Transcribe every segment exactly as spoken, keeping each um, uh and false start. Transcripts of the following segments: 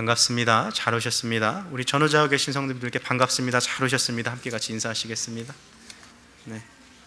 반갑습니다. 잘 오셨습니다. 우리 전후좌우 계신 성도님들께 반갑습니다. 잘 오셨습니다. 함께 같이 인사하시겠습니다. 네.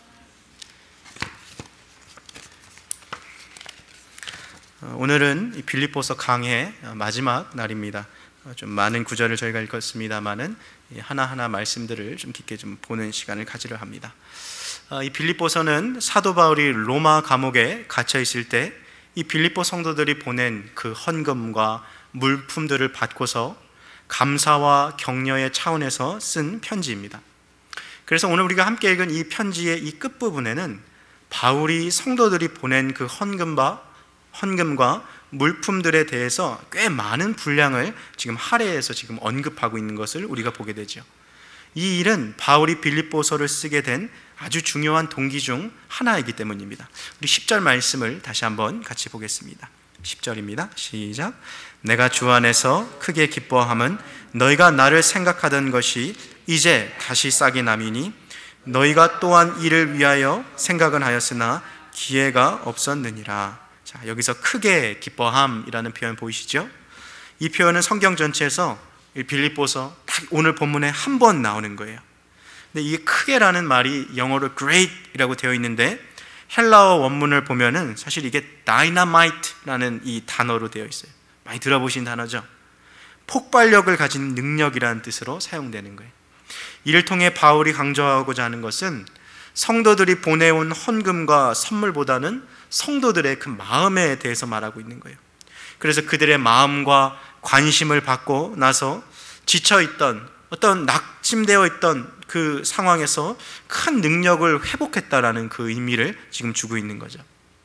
오늘은 빌립보서 강해 마지막 날입니다. 좀 많은 구절을 저희가 읽었습니다만은 하나하나 말씀들을 좀 깊게 좀 보는 시간을 가지려 합니다. 이 빌립보서는 사도 바울이 로마 감옥에 갇혀 있을 때 이 빌립보 성도들이 보낸 그 헌금과 물품들을 받고서 감사와 격려의 차원에서 쓴 편지입니다. 그래서 오늘 우리가 함께 읽은 이 편지의 이 끝부분에는 바울이 성도들이 보낸 그 헌금과 헌금과 물품들에 대해서 꽤 많은 분량을 지금 할애해서 지금 언급하고 있는 것을 우리가 보게 되죠. 이 일은 바울이 빌립보서를 쓰게 된 아주 중요한 동기 중 하나이기 때문입니다. 우리 십 절 말씀을 다시 한번 같이 보겠습니다. 십 절입니다. 시작. 내가 주 안에서 크게 기뻐함은 너희가 나를 생각하던 것이 이제 다시 싹이 남이니 너희가 또한 이를 위하여 생각은 하였으나 기회가 없었느니라. 자, 여기서 크게 기뻐함이라는 표현 보이시죠? 이 표현은 성경 전체에서 빌립보서 딱 오늘 본문에 한 번 나오는 거예요. 근데 이게 크게라는 말이 영어로 great이라고 되어 있는데 헬라어 원문을 보면은 사실 이게 dynamite라는 이 단어로 되어 있어요. 많이 들어보신 단어죠? 폭발력을 가진 능력이라는 뜻으로 사용되는 거예요. 이를 통해 바울이 강조하고자 하는 것은 성도들이 보내온 헌금과 선물보다는 성도들의 그 마음에 대해서 말하고 있는 거예요. 그래서 그들의 마음과 관심을 받고 나서 지쳐있던 어떤 낙심되어 있던 그 상황에서 큰 능력을 회복했다라는 그 의미를 지금 주고 있는 거죠.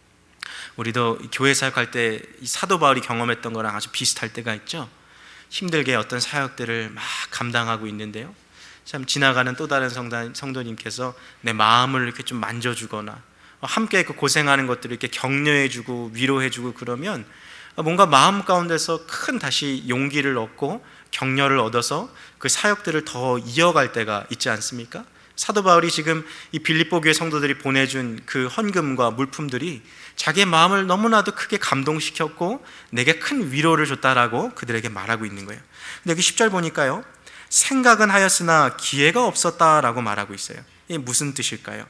우리도 교회 사역할 때 이 사도 바울이 경험했던 거랑 아주 비슷할 때가 있죠. 힘들게 어떤 사역들을 막 감당하고 있는데요, 참 지나가는 또 다른 성도, 성도님께서 내 마음을 이렇게 좀 만져주거나 함께 그 고생하는 것들을 이렇게 격려해주고 위로해주고 그러면 뭔가 마음 가운데서 큰 다시 용기를 얻고 격려를 얻어서 그 사역들을 더 이어갈 때가 있지 않습니까? 사도 바울이 지금 이 빌립보 교회 성도들이 보내준 그 헌금과 물품들이 자기의 마음을 너무나도 크게 감동시켰고 내게 큰 위로를 줬다라고 그들에게 말하고 있는 거예요. 근데 여기 십 절 보니까요, 생각은 하였으나 기회가 없었다라고 말하고 있어요. 이게 무슨 뜻일까요?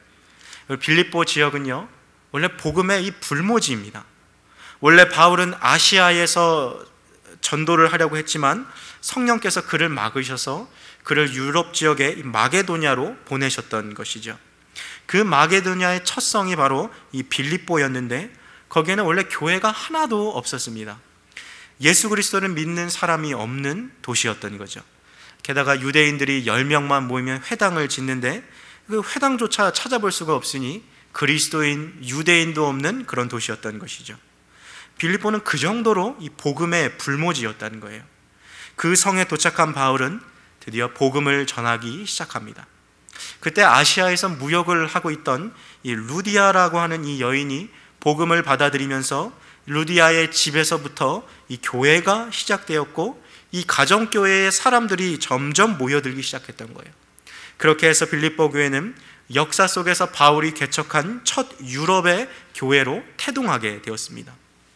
빌립보 지역은요, 원래 복음의 이 불모지입니다. 원래 바울은 아시아에서 전도를 하려고 했지만 성령께서 그를 막으셔서 그를 유럽 지역의 마게도냐로 보내셨던 것이죠. 그 마게도냐의 첫 성이 바로 이 빌립보였는데 거기에는 원래 교회가 하나도 없었습니다. 예수 그리스도를 믿는 사람이 없는 도시였던 거죠. 게다가 유대인들이 열 명만 모이면 회당을 짓는데 그 회당조차 찾아볼 수가 없으니 그리스도인, 유대인도 없는 그런 도시였던 것이죠. 빌립보는 그 정도로 이 복음의 불모지였다는 거예요. 그 성에 도착한 바울은 드디어 복음을 전하기 시작합니다. 그때 아시아에서 무역을 하고 있던 이 루디아라고 하는 이 여인이 복음을 받아들이면서 루디아의 집에서부터 이 교회가 시작되었고 이 가정교회의 사람들이 점점 모여들기 시작했던 거예요. 그렇게 해서 빌립보 교회는 역사 속에서 바울이 개척한 첫 유럽의 교회로 태동하게 되었습니다.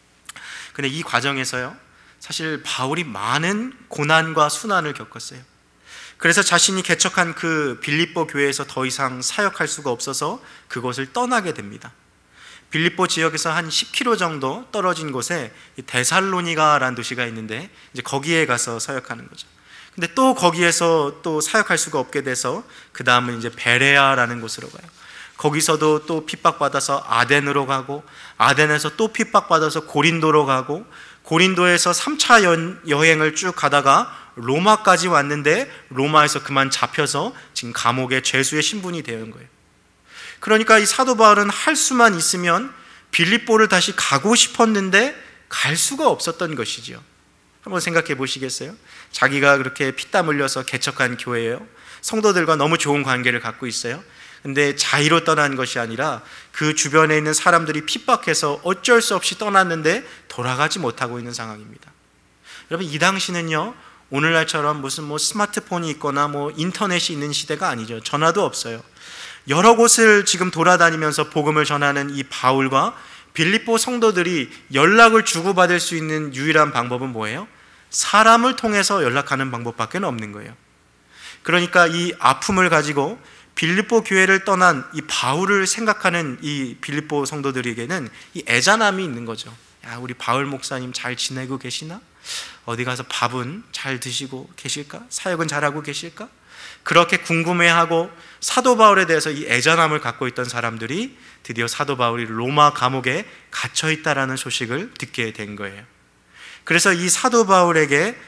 근데 이 과정에서요, 사실 바울이 많은 고난과 순환을 겪었어요. 그래서 자신이 개척한 그 빌립보 교회에서 더 이상 사역할 수가 없어서 그곳을 떠나게 됩니다. 빌립보 지역에서 한 십 킬로미터 정도 떨어진 곳에 데살로니가라는 도시가 있는데 이제 거기에 가서 사역하는 거죠. 근데 또 거기에서 또 사역할 수가 없게 돼서 그 다음은 이제 베레아라는 곳으로 가요. 거기서도 또 핍박받아서 아덴으로 가고, 아덴에서 또 핍박받아서 고린도로 가고, 고린도에서 삼 차 여행을 쭉 가다가 로마까지 왔는데 로마에서 그만 잡혀서 지금 감옥에 죄수의 신분이 되는 거예요. 그러니까 이 사도 바울은 할 수만 있으면 빌립보를 다시 가고 싶었는데 갈 수가 없었던 것이죠. 한번 생각해 보시겠어요? 자기가 그렇게 피땀 흘려서 개척한 교회예요. 성도들과 너무 좋은 관계를 갖고 있어요. 근데 자의로 떠난 것이 아니라 그 주변에 있는 사람들이 핍박해서 어쩔 수 없이 떠났는데 돌아가지 못하고 있는 상황입니다. 여러분, 이 당시는요, 오늘날처럼 무슨 뭐 스마트폰이 있거나 뭐 인터넷이 있는 시대가 아니죠. 전화도 없어요. 여러 곳을 지금 돌아다니면서 복음을 전하는 이 바울과 빌립보 성도들이 연락을 주고받을 수 있는 유일한 방법은 뭐예요? 사람을 통해서 연락하는 방법밖에 없는 거예요. 그러니까 이 아픔을 가지고 빌립보 교회를 떠난 이 바울을 생각하는 이 빌립보 성도들에게는 이 애잔함이 있는 거죠. 야, 우리 바울 목사님 잘 지내고 계시나? 어디 가서 밥은 잘 드시고 계실까? 사역은 잘하고 계실까? 그렇게 궁금해하고 사도 바울에 대해서 이 애잔함을 갖고 있던 사람들이 드디어 사도 바울이 로마 감옥에 갇혀 있다라는 소식을 듣게 된 거예요. 그래서 이 사도 바울에게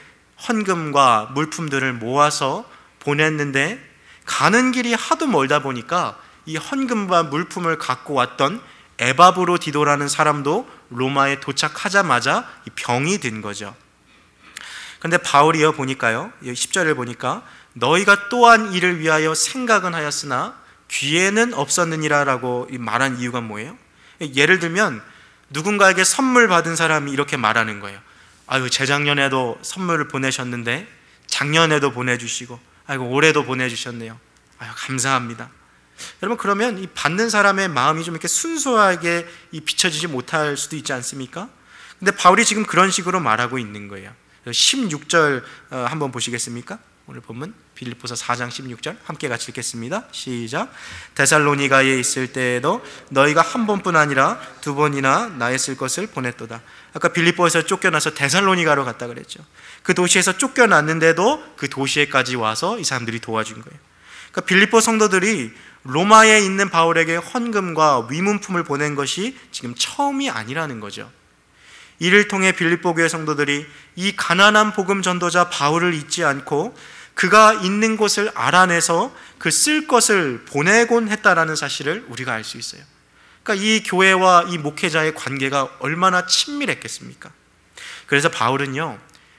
헌금과 물품들을 모아서 보냈는데 가는 길이 하도 멀다 보니까 이 헌금과 물품을 갖고 왔던 에바브로디도라는 사람도 로마에 도착하자마자 병이 든 거죠. 근데 바울이요 보니까요, 십 절을 보니까 너희가 또한 이를 위하여 생각은 하였으나 귀에는 없었느니라 라고 말한 이유가 뭐예요? 예를 들면 누군가에게 선물 받은 사람이 이렇게 말하는 거예요. 아유, 재작년에도 선물을 보내셨는데 작년에도 보내주시고 아이고 올해도 보내주셨네요. 아유, 감사합니다. 여러분, 그러면 이 받는 사람의 마음이 좀 이렇게 순수하게 이 비춰지지 못할 수도 있지 않습니까? 근데 바울이 지금 그런 식으로 말하고 있는 거예요. 십육 절 한번 보시겠습니까? 오늘 본문 빌립보서 사 장 십육 절 함께 같이 읽겠습니다. 시작. 데살로니가에 있을 때에도 너희가 한 번뿐 아니라 두 번이나 나의 쓸 것을 보냈도다. 아까 빌립보에서 쫓겨나서 데살로니가로 갔다 그랬죠. 그 도시에서 쫓겨났는데도 그 도시에까지 와서 이 사람들이 도와준 거예요. 그러니까 빌립보 성도들이 로마에 있는 바울에게 헌금과 위문품을 보낸 것이 지금 처음이 아니라는 거죠. 이를 통해 빌립보 교회 성도들이 이 가난한 복음 전도자 바울을 잊지 않고 그가 있는 곳을 알아내서 그 쓸 것을 보내곤 했다라는 사실을 우리가 알 수 있어요. 그러니까 이 교회와 이 목회자의 관계가 얼마나 친밀했겠습니까? 그래서 바울은요,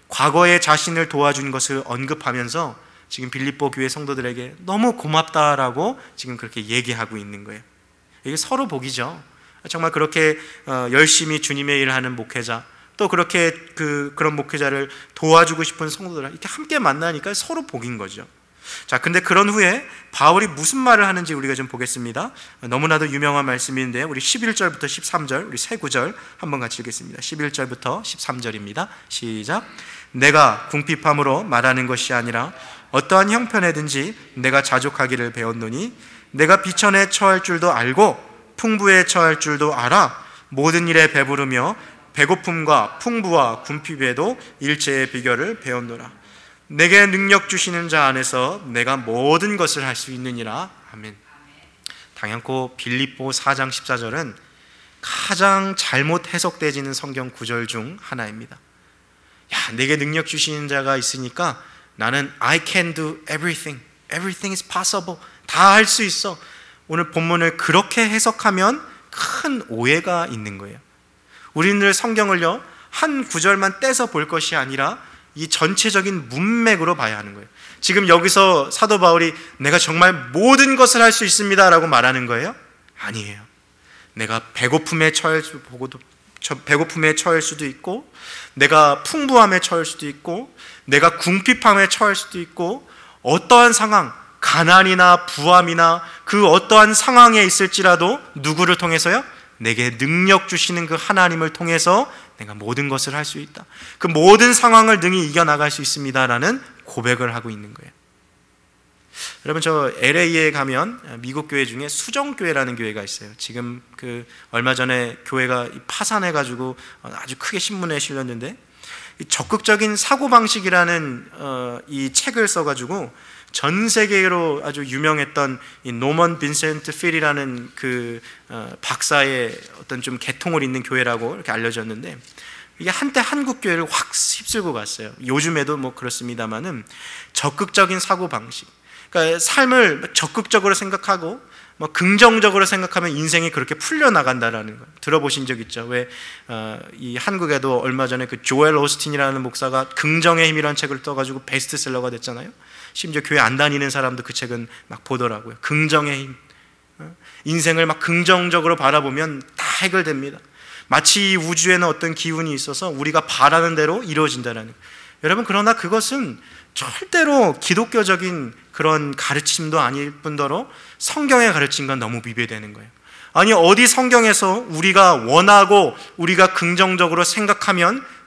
과거에 자신을 도와준 것을 언급하면서 지금 빌립보 교회 성도들에게 너무 고맙다라고 지금 그렇게 얘기하고 있는 거예요. 이게 서로 복이죠. 정말 그렇게 열심히 주님의 일을 하는 목회자, 또 그렇게 그, 그런 목회자를 도와주고 싶은 성도들 이렇게 함께 만나니까 서로 복인 거죠. 자, 근데 그런 후에 바울이 무슨 말을 하는지 우리가 좀 보겠습니다. 너무나도 유명한 말씀인데 우리 십일 절부터 십삼 절, 우리 세 구절 한번 같이 읽겠습니다. 십일 절부터 십삼 절입니다. 시작. 내가 궁핍함으로 말하는 것이 아니라 어떠한 형편에든지 내가 자족하기를 배웠노니 내가 비천에 처할 줄도 알고 풍부에 처할 줄도 알아. 모든 일에 배부르며 배고픔과 풍부와 궁핍에도 일체의 비결을 배웠노라. 내게 능력 주시는 자 안에서 내가 모든 것을 할 수 있느니라. 아멘. 당연코 빌립보 사 장 십사 절은 가장 잘못 해석되지는 성경 구절 중 하나입니다. 야, 내게 능력 주시는 자가 있으니까 나는 I can do everything. Everything is possible. 다 할 수 있어. 오늘 본문을 그렇게 해석하면 큰 오해가 있는 거예요. 우리는 성경을요, 한 구절만 떼서 볼 것이 아니라 이 전체적인 문맥으로 봐야 하는 거예요. 지금 여기서 사도 바울이 내가 정말 모든 것을 할 수 있습니다 라고 말하는 거예요? 아니에요. 내가 배고픔에 처할, 배고픔에 처할 수도 있고, 내가 풍부함에 처할 수도 있고, 내가 궁핍함에 처할 수도 있고, 어떠한 상황, 가난이나 부함이나 그 어떠한 상황에 있을지라도 누구를 통해서요? 내게 능력 주시는 그 하나님을 통해서 내가 모든 것을 할 수 있다. 그 모든 상황을 능히 이겨나갈 수 있습니다라는 고백을 하고 있는 거예요. 여러분, 저 엘에이에 가면 미국 교회 중에 수정교회라는 교회가 있어요. 지금 그 얼마 전에 교회가 파산해가지고 아주 크게 신문에 실렸는데, 적극적인 사고방식이라는 이 책을 써가지고 전 세계로 아주 유명했던 이 노먼 빈센트 필이라는 그 박사의 어떤 좀 계통을 잇는 교회라고 이렇게 알려졌는데, 이게 한때 한국 교회를 확 휩쓸고 갔어요. 요즘에도 뭐 그렇습니다만은 적극적인 사고 방식, 그러니까 삶을 적극적으로 생각하고 뭐 긍정적으로 생각하면 인생이 그렇게 풀려 나간다라는 거 들어보신 적 있죠? 왜 이 어, 한국에도 얼마 전에 그 조엘 오스틴이라는 목사가 긍정의 힘이라는 책을 써가지고 베스트셀러가 됐잖아요. 심지어 교회 안 다니는 사람도 그 책은 막 보더라고요. 긍정의 힘, 인생을 막 긍정적으로 바라보면 다 해결됩니다. 마치 이 우주에는 어떤 기운이 있어서 우리가 바라는 대로 이루어진다는 거예요. 여러분, 그러나 그것은 절대로 기독교적인 그런 가르침도 아닐 뿐더러 성경의 가르침과 너무 비교되는 거예요. 아니, 어디 성경에서 우리가 원하고 우리가 긍정적으로 생각하면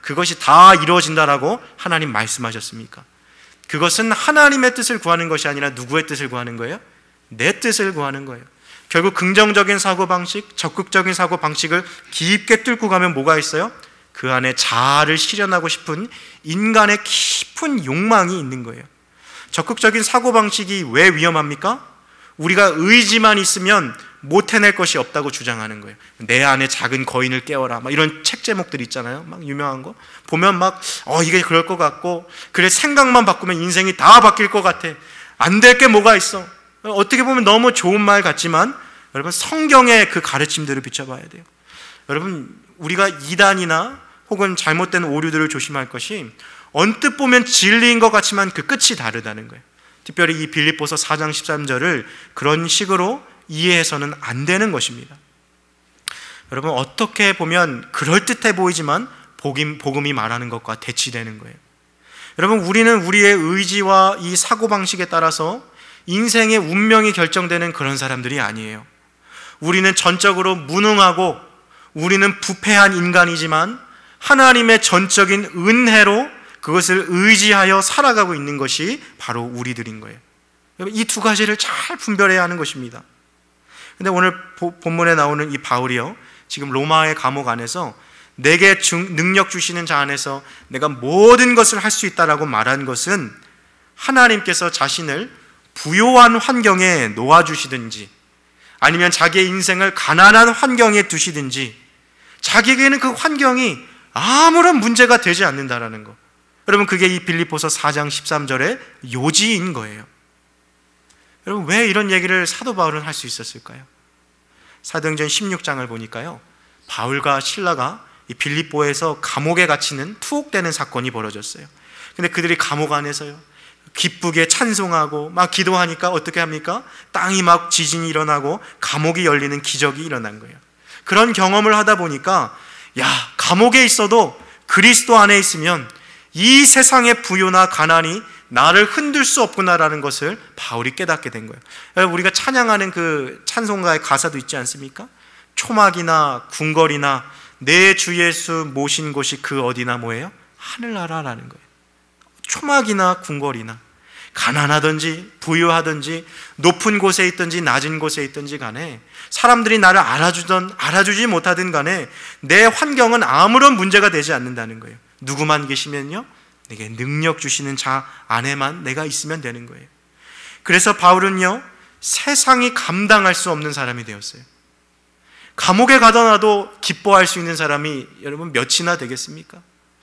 그것이 다 이루어진다라고 하나님 말씀하셨습니까? 그것은 하나님의 뜻을 구하는 것이 아니라 누구의 뜻을 구하는 거예요? 내 뜻을 구하는 거예요. 결국 긍정적인 사고방식, 적극적인 사고방식을 깊게 뚫고 가면 뭐가 있어요? 그 안에 자아를 실현하고 싶은 인간의 깊은 욕망이 있는 거예요. 적극적인 사고방식이 왜 위험합니까? 우리가 의지만 있으면 못 해낼 것이 없다고 주장하는 거예요. 내 안에 작은 거인을 깨워라, 막 이런 책 제목들 있잖아요. 막 유명한 거 보면 막 어 이게 그럴 것 같고, 그래 생각만 바꾸면 인생이 다 바뀔 것 같아. 안 될 게 뭐가 있어. 어떻게 보면 너무 좋은 말 같지만 여러분, 성경의 그 가르침들을 비춰봐야 돼요. 여러분, 우리가 이단이나 혹은 잘못된 오류들을 조심할 것이, 언뜻 보면 진리인 것 같지만 그 끝이 다르다는 거예요. 특별히 이 빌립보서 사 장 십삼 절을 그런 식으로 이해해서는 안 되는 것입니다. 여러분, 어떻게 보면 그럴듯해 보이지만 복음, 복음이 말하는 것과 대치되는 거예요. 여러분, 우리는 우리의 의지와 이 사고방식에 따라서 인생의 운명이 결정되는 그런 사람들이 아니에요. 우리는 전적으로 무능하고 우리는 부패한 인간이지만 하나님의 전적인 은혜로 그것을 의지하여 살아가고 있는 것이 바로 우리들인 거예요. 이 두 가지를 잘 분별해야 하는 것입니다. 근데 오늘 본문에 나오는 이 바울이요, 지금 로마의 감옥 안에서 내게 능력 주시는 자 안에서 내가 모든 것을 할 수 있다라고 말한 것은 하나님께서 자신을 부요한 환경에 놓아주시든지 아니면 자기의 인생을 가난한 환경에 두시든지 자기에게는 그 환경이 아무런 문제가 되지 않는다라는 거. 여러분, 그게 이 빌립보서 사 장 십삼 절의 요지인 거예요. 여러분, 왜 이런 얘기를 사도 바울은 할 수 있었을까요? 사도행전 십육 장을 보니까요, 바울과 실라가 이 빌립보에서 감옥에 갇히는 투옥되는 사건이 벌어졌어요. 근데 그들이 감옥 안에서요 기쁘게 찬송하고 막 기도하니까 어떻게 합니까? 땅이 막 지진이 일어나고 감옥이 열리는 기적이 일어난 거예요. 그런 경험을 하다 보니까, 야, 감옥에 있어도 그리스도 안에 있으면 이 세상의 부요나 가난이 나를 흔들 수 없구나라는 것을 바울이 깨닫게 된 거예요. 여러분, 우리가 찬양하는 그 찬송가의 가사도 있지 않습니까? 초막이나 궁궐이나 내 주 예수 모신 곳이 그 어디나 뭐예요? 하늘나라라는 거예요. 초막이나 궁궐이나 가난하든지 부유하든지 높은 곳에 있든지 낮은 곳에 있든지 간에 사람들이 나를 알아주든 알아주지 못하든 간에 내 환경은 아무런 문제가 되지 않는다는 거예요. 누구만 계시면요, 내게 능력 주시는 자 안에만 내가 있으면 되는 거예요. 그래서 바울은요, 세상이 감당할 수 없는 사람이 되었어요. 감옥에 가둬놔도 기뻐할 수 있는 사람이 여러분 몇이나 되겠습니까?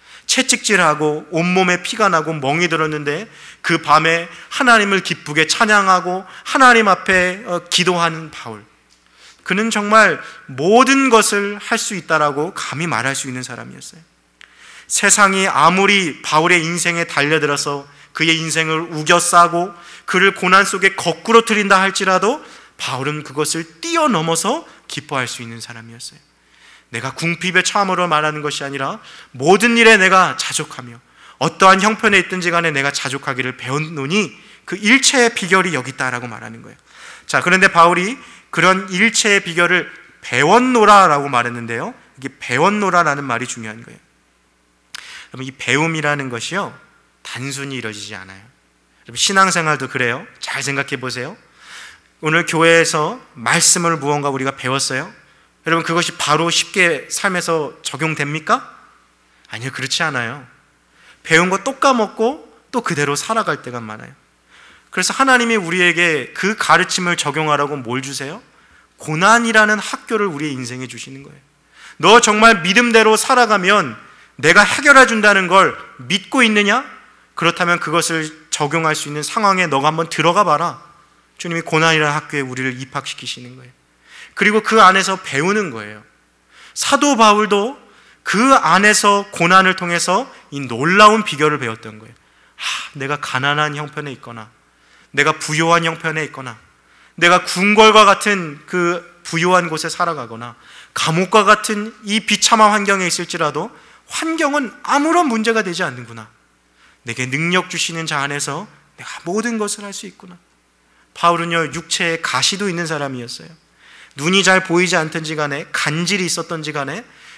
채찍질하고 온몸에 피가 나고 멍이 들었는데 그 밤에 하나님을 기쁘게 찬양하고 하나님 앞에 기도하는 바울, 그는 정말 모든 것을 할 수 있다라고 감히 말할 수 있는 사람이었어요. 세상이 아무리 바울의 인생에 달려들어서 그의 인생을 우겨싸고 그를 고난 속에 거꾸로 들인다 할지라도 바울은 그것을 뛰어넘어서 기뻐할 수 있는 사람이었어요. 내가 궁핍의 참으로 말하는 것이 아니라 모든 일에 내가 자족하며 어떠한 형편에 있든지 간에 내가 자족하기를 배웠노니 그 일체의 비결이 여기 있다라고 말하는 거예요. 자, 그런데 바울이 그런 일체의 비결을 배웠노라라고 말했는데요, 이게 배웠노라라는 말이 중요한 거예요. 여러분, 이 배움이라는 것이요 단순히 이루어지지 않아요. 여러분, 신앙생활도 그래요. 잘 생각해 보세요. 오늘 교회에서 말씀을 무언가 우리가 배웠어요. 여러분, 그것이 바로 쉽게 삶에서 적용됩니까? 아니요, 그렇지 않아요. 배운 거 또 까먹고 또 그대로 살아갈 때가 많아요. 그래서 하나님이 우리에게 그 가르침을 적용하라고 뭘 주세요? 고난이라는 학교를 우리의 인생에 주시는 거예요. 너 정말 믿음대로 살아가면 내가 해결해 준다는 걸 믿고 있느냐? 그렇다면 그것을 적용할 수 있는 상황에 너가 한번 들어가 봐라. 주님이 고난이라는 학교에 우리를 입학시키시는 거예요. 그리고 그 안에서 배우는 거예요. 사도 바울도 그 안에서 고난을 통해서 이 놀라운 비결을 배웠던 거예요. 하, 내가 가난한 형편에 있거나 내가 부요한 형편에 있거나 내가 궁궐과 같은 그 부요한 곳에 살아가거나 감옥과 같은 이 비참한 환경에 있을지라도 환경은 아무런 문제가 되지 않는구나. 내게 능력 주시는 자 안에서 내가 모든 것을 할 수 있구나. 바울은요, 육체에 가시도 있는 사람이었어요. 눈이 잘 보이지 않든지 간에 간질이 있었던지 간에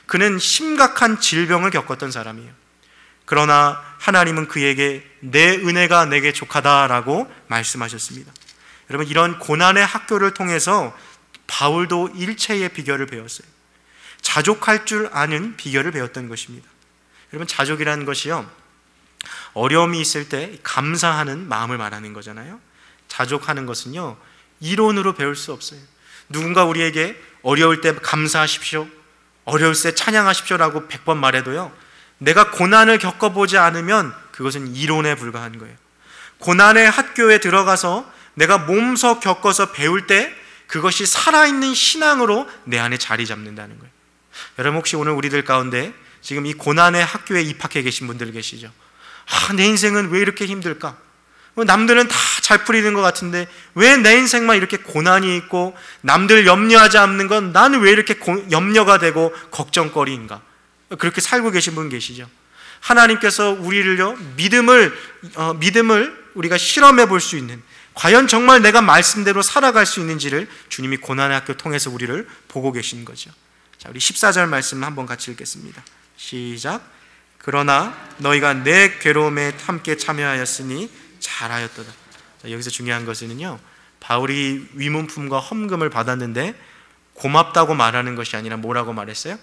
그는 심각한 질병을 겪었던 사람이에요. 그러나 하나님은 그에게 내 은혜가 내게 족하다라고 말씀하셨습니다. 여러분, 이런 고난의 학교를 통해서 바울도 일체의 비결을 배웠어요. 자족할 줄 아는 비결을 배웠던 것입니다. 여러분, 자족이라는 것이요, 어려움이 있을 때 감사하는 마음을 말하는 거잖아요. 자족하는 것은요, 이론으로 배울 수 없어요. 누군가 우리에게 어려울 때 감사하십시오, 어려울 때 찬양하십시오라고 백 번 말해도요, 내가 고난을 겪어보지 않으면 그것은 이론에 불과한 거예요. 고난의 학교에 들어가서 내가 몸소 겪어서 배울 때 그것이 살아있는 신앙으로 내 안에 자리 잡는다는 거예요. 여러분, 혹시 오늘 우리들 가운데 지금 이 고난의 학교에 입학해 계신 분들 계시죠? 아, 내 인생은 왜 이렇게 힘들까? 남들은 다 잘 풀리는 것 같은데 왜 내 인생만 이렇게 고난이 있고, 남들 염려하지 않는 건 나는 왜 이렇게 고, 염려가 되고 걱정거리인가? 그렇게 살고 계신 분 계시죠? 하나님께서 우리를요, 믿음을 어, 믿음을 우리가 실험해 볼 수 있는, 과연 정말 내가 말씀대로 살아갈 수 있는지를 주님이 고난의 학교 통해서 우리를 보고 계신 거죠. 자, 우리 십사 절 말씀을 한번 같이 읽겠습니다. 시작. 그러나 너희가 내 괴로움에 함께 참여하였으니 잘하였도다. 자, 여기서 중요한 것은요, 바울이 위문품과 헌금을 받았는데 고맙다고 말하는 것이 아니라 뭐라고 말했어요?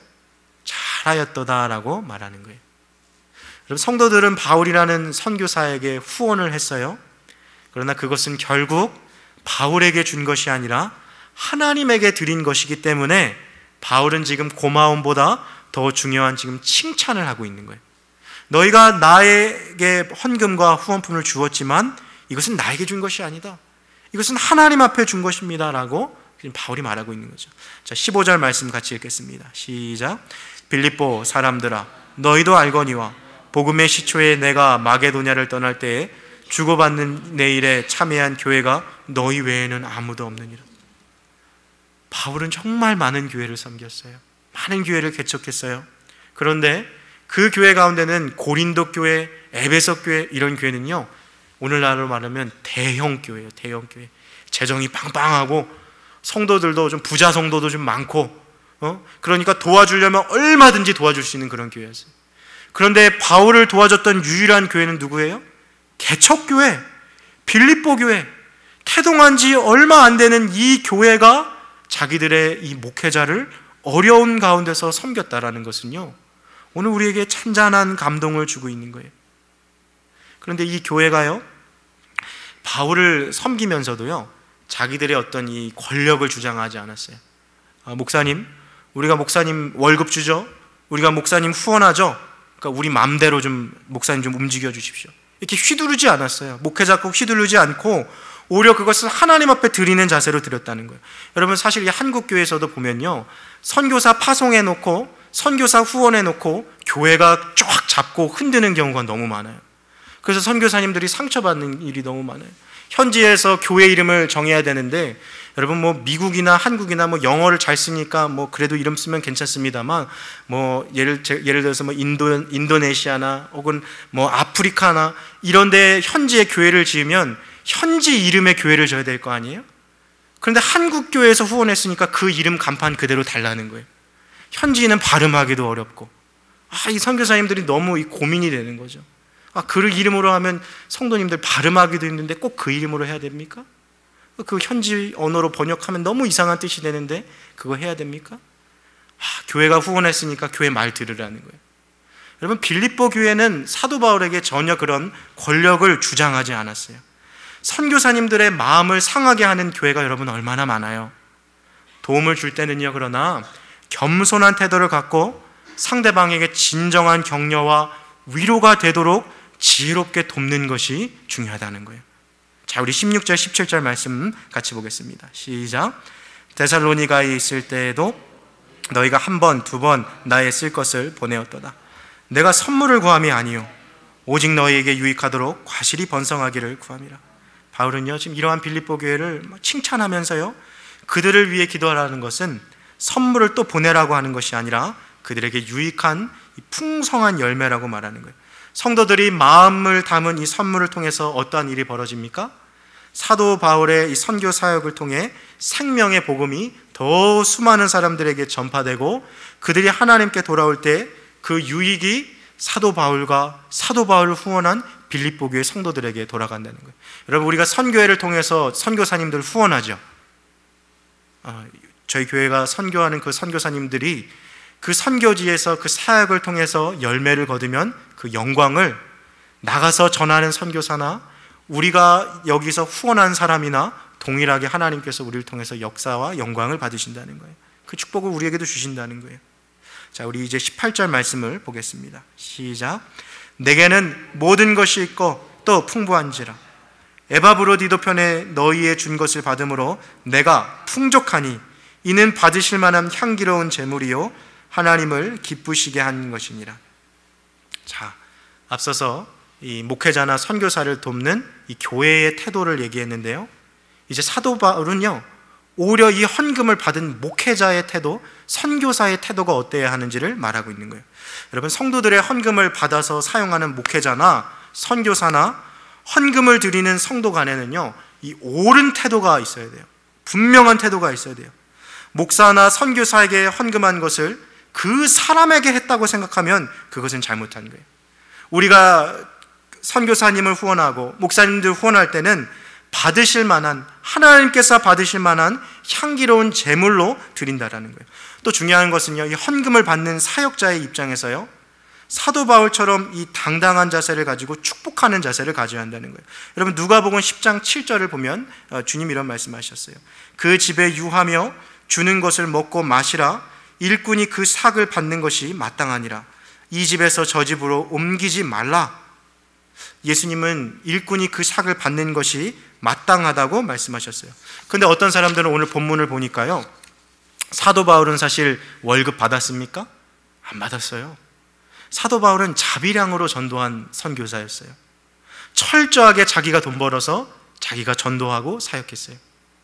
잘하였도다라고 말하는 거예요. 여러분, 성도들은 바울이라는 선교사에게 후원을 했어요. 그러나 그것은 결국 바울에게 준 것이 아니라 하나님에게 드린 것이기 때문에 바울은 지금 고마움보다 더 중요한 지금 칭찬을 하고 있는 거예요. 너희가 나에게 헌금과 후원품을 주었지만 이것은 나에게 준 것이 아니다, 이것은 하나님 앞에 준 것입니다 라고 지금 바울이 말하고 있는 거죠. 자, 십오 절 말씀 같이 읽겠습니다. 시작. 빌립보 사람들아, 너희도 알거니와 복음의 시초에 내가 마게도냐를 떠날 때에 주고받는 내 일에 참여한 교회가 너희 외에는 아무도 없느니라. 바울은 정말 많은 교회를 섬겼어요. 많은 교회를 개척했어요. 그런데 그 교회 가운데는 고린도 교회, 에베소 교회, 이런 교회는요, 오늘날로 말하면 대형 교회예요. 대형 교회. 재정이 빵빵하고 성도들도 좀 부자 성도도 좀 많고, 어? 그러니까 도와주려면 얼마든지 도와줄 수 있는 그런 교회였어요. 그런데 바울을 도와줬던 유일한 교회는 누구예요? 개척교회, 빌립보 교회. 태동한 지 얼마 안 되는 이 교회가 자기들의 이 목회자를 어려운 가운데서 섬겼다라는 것은요, 오늘 우리에게 찬잔한 감동을 주고 있는 거예요. 그런데 이 교회가요, 바울을 섬기면서도요, 자기들의 어떤 이 권력을 주장하지 않았어요. 아, 목사님, 우리가 목사님 월급 주죠? 우리가 목사님 후원하죠? 그러니까 우리 마음대로 좀 목사님 좀 움직여 주십시오, 이렇게 휘두르지 않았어요. 목회자 꼭 휘두르지 않고 오히려 그것을 하나님 앞에 드리는 자세로 드렸다는 거예요. 여러분, 사실 이 한국 교회에서도 보면요, 선교사 파송해 놓고 선교사 후원해 놓고 교회가 쫙 잡고 흔드는 경우가 너무 많아요. 그래서 선교사님들이 상처받는 일이 너무 많아요. 현지에서 교회 이름을 정해야 되는데, 여러분, 뭐 미국이나 한국이나 뭐 영어를 잘 쓰니까 뭐 그래도 이름 쓰면 괜찮습니다만, 뭐 예를 예를 들어서 뭐 인도 인도네시아나 혹은 뭐 아프리카나 이런데 현지에 교회를 지으면 현지 이름의 교회를 져야 될 거 아니에요? 그런데 한국 교회에서 후원했으니까 그 이름 간판 그대로 달라는 거예요. 현지인은 발음하기도 어렵고, 아, 이 선교사님들이 너무 이 고민이 되는 거죠. 아, 그 이름으로 하면 성도님들 발음하기도 힘든데 꼭 그 이름으로 해야 됩니까? 그 현지 언어로 번역하면 너무 이상한 뜻이 되는데 그거 해야 됩니까? 아, 교회가 후원했으니까 교회 말 들으라는 거예요. 여러분, 빌립보 교회는 사도 바울에게 전혀 그런 권력을 주장하지 않았어요. 선교사님들의 마음을 상하게 하는 교회가 여러분 얼마나 많아요. 도움을 줄 때는요, 그러나 겸손한 태도를 갖고 상대방에게 진정한 격려와 위로가 되도록 지혜롭게 돕는 것이 중요하다는 거예요. 자, 우리 십육 절 십칠 절 말씀 같이 보겠습니다. 시작. 데살로니가에 있을 때에도 너희가 한 번, 두 번 나의 쓸 것을 보내었도다. 내가 선물을 구함이 아니요 오직 너희에게 유익하도록 과실이 번성하기를 구함이라. 바울은요, 지금 이러한 빌립보 교회를 칭찬하면서요, 그들을 위해 기도하라는 것은 선물을 또 보내라고 하는 것이 아니라 그들에게 유익한 풍성한 열매라고 말하는 거예요. 성도들이 마음을 담은 이 선물을 통해서 어떠한 일이 벌어집니까? 사도 바울의 이 선교 사역을 통해 생명의 복음이 더 수많은 사람들에게 전파되고 그들이 하나님께 돌아올 때 그 유익이 사도 바울과 사도 바울을 후원한 빌립보 교회 성도들에게 돌아간다는 거예요. 여러분, 우리가 선교회를 통해서 선교사님들 후원하죠. 어, 저희 교회가 선교하는 그 선교사님들이 그 선교지에서 그 사역을 통해서 열매를 거두면 그 영광을 나가서 전하는 선교사나 우리가 여기서 후원한 사람이나 동일하게 하나님께서 우리를 통해서 역사와 영광을 받으신다는 거예요. 그 축복을 우리에게도 주신다는 거예요. 자, 우리 이제 십팔 절 말씀을 보겠습니다. 시작. 내게는 모든 것이 있고 또 풍부한지라 에바브로디도 편에 너희의 준 것을 받음으로 내가 풍족하니 이는 받으실 만한 향기로운 제물이요 하나님을 기쁘시게 한 것이니라. 자, 앞서서 이 목회자나 선교사를 돕는 이 교회의 태도를 얘기했는데요, 이제 사도 바울은요 오히려 이 헌금을 받은 목회자의 태도, 선교사의 태도가 어때야 하는지를 말하고 있는 거예요. 여러분, 성도들의 헌금을 받아서 사용하는 목회자나 선교사나 헌금을 드리는 성도 간에는요 이 옳은 태도가 있어야 돼요. 분명한 태도가 있어야 돼요. 목사나 선교사에게 헌금한 것을 그 사람에게 했다고 생각하면 그것은 잘못한 거예요. 우리가 선교사님을 후원하고 목사님들 후원할 때는 받으실 만한, 하나님께서 받으실 만한 향기로운 제물로 드린다라는 거예요. 또 중요한 것은요, 이 헌금을 받는 사역자의 입장에서요 사도 바울처럼 이 당당한 자세를 가지고 축복하는 자세를 가져야 한다는 거예요. 여러분, 누가복음 십 장 칠 절을 보면 주님 이런 말씀하셨어요. 그 집에 유하며 주는 것을 먹고 마시라. 일꾼이 그 삭을 받는 것이 마땅하니라. 이 집에서 저 집으로 옮기지 말라. 예수님은 일꾼이 그 삭을 받는 것이 마땅하다고 말씀하셨어요. 그런데 어떤 사람들은 오늘 본문을 보니까요, 사도 바울은 사실 월급 받았습니까? 안 받았어요. 사도 바울은 자비량으로 전도한 선교사였어요. 철저하게 자기가 돈 벌어서 자기가 전도하고 사역했어요.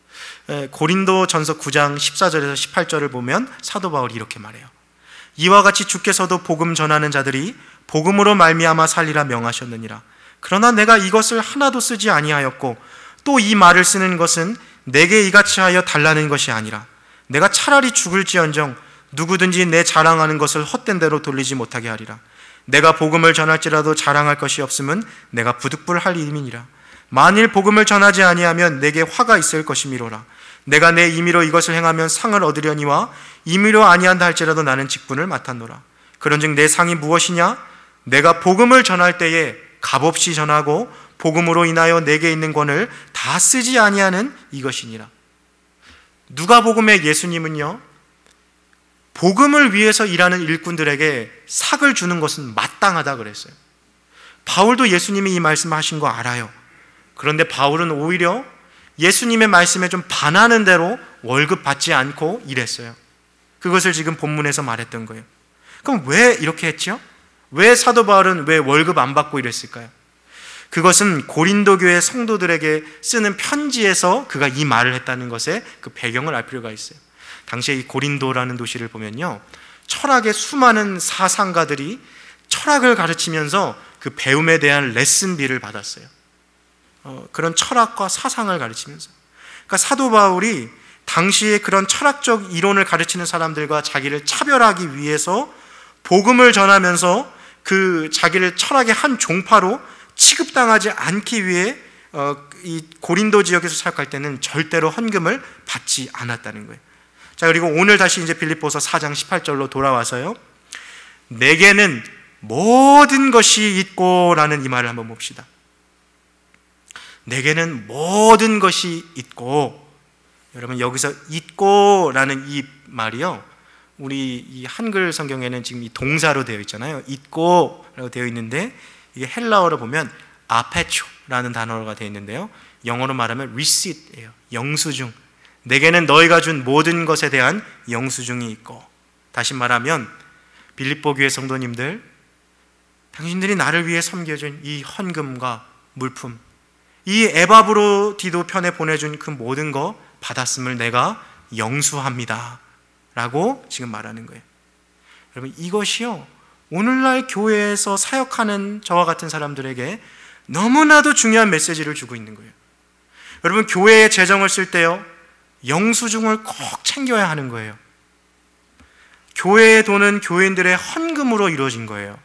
고린도 전서 구 장 십사 절에서 십팔 절을 보면 사도 바울이 이렇게 말해요. 이와 같이 주께서도 복음 전하는 자들이 복음으로 말미암아 살리라 명하셨느니라. 그러나 내가 이것을 하나도 쓰지 아니하였고 또 이 말을 쓰는 것은 내게 이같이 하여 달라는 것이 아니라 내가 차라리 죽을지언정 누구든지 내 자랑하는 것을 헛된 대로 돌리지 못하게 하리라. 내가 복음을 전할지라도 자랑할 것이 없음은 내가 부득불할 일임이니라. 만일 복음을 전하지 아니하면 내게 화가 있을 것이미로라. 내가 내 임의로 이것을 행하면 상을 얻으려니와 임의로 아니한다 할지라도 나는 직분을 맡았노라. 그런즉 내 상이 무엇이냐? 내가 복음을 전할 때에 값없이 전하고 복음으로 인하여 내게 있는 권을 다 쓰지 아니하는 이것이니라. 누가복음의 예수님은요 복음을 위해서 일하는 일꾼들에게 삭을 주는 것은 마땅하다 그랬어요. 바울도 예수님이 이 말씀을 하신 거 알아요. 그런데 바울은 오히려 예수님의 말씀에 좀 반하는 대로 월급 받지 않고 일했어요. 그것을 지금 본문에서 말했던 거예요. 그럼 왜 이렇게 했죠? 왜 사도 바울은 왜 월급 안 받고 일했을까요? 그것은 고린도 교회 성도들에게 쓰는 편지에서 그가 이 말을 했다는 것에 그 배경을 알 필요가 있어요. 당시에 이 고린도라는 도시를 보면요 철학의 수많은 사상가들이 철학을 가르치면서 그 배움에 대한 레슨비를 받았어요. 어, 그런 철학과 사상을 가르치면서. 그러니까 사도 바울이 당시에 그런 철학적 이론을 가르치는 사람들과 자기를 차별하기 위해서 복음을 전하면서 그 자기를 철학의 한 종파로 취급당하지 않기 위해 어, 이 고린도 지역에서 사역할 때는 절대로 헌금을 받지 않았다는 거예요. 자, 그리고 오늘 다시 이제 빌립보서 사 장 십팔 절로 돌아와서요. 내게는 모든 것이 있고 라는 이 말을 한번 봅시다. 내게는 모든 것이 있고. 여러분, 여기서 있고 라는 이 말이요 우리 이 한글 성경에는 지금 이 동사로 되어 있잖아요. 있고 라고 되어 있는데 이게 헬라어로 보면 아페초라는 단어가 되어 있는데요 영어로 말하면 receipt예요. 영수증. 내게는 너희가 준 모든 것에 대한 영수증이 있고. 다시 말하면 빌립보 교회 성도님들, 당신들이 나를 위해 섬겨준 이 헌금과 물품, 이 에바브로디도 편에 보내준 그 모든 거 받았음을 내가 영수합니다 라고 지금 말하는 거예요. 여러분, 이것이요 오늘날 교회에서 사역하는 저와 같은 사람들에게 너무나도 중요한 메시지를 주고 있는 거예요. 여러분, 교회에 재정을 쓸 때요 영수증을 꼭 챙겨야 하는 거예요. 교회에 도는 교인들의 헌금으로 이루어진 거예요.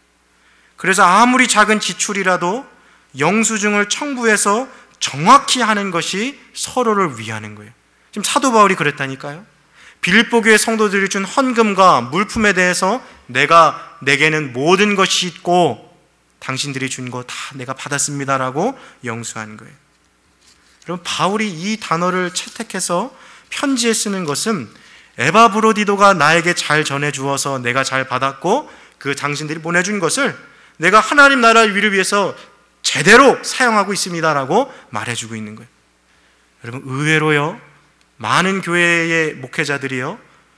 그래서 아무리 작은 지출이라도 영수증을 청구해서 정확히 하는 것이 서로를 위하는 거예요. 지금 사도 바울이 그랬다니까요. 빌립보 교회 성도들이 준 헌금과 물품에 대해서 내가 내게는 모든 것이 있고 당신들이 준 거 다 내가 받았습니다라고 영수한 거예요. 여러분, 바울이 이 단어를 채택해서 편지에 쓰는 것은 에바브로디도가 나에게 잘 전해주어서 내가 잘 받았고 그 당신들이 보내준 것을 내가 하나님 나라 위를 위해서 제대로 사용하고 있습니다라고 말해주고 있는 거예요. 여러분, 의외로요, 많은 교회의 목회자들이요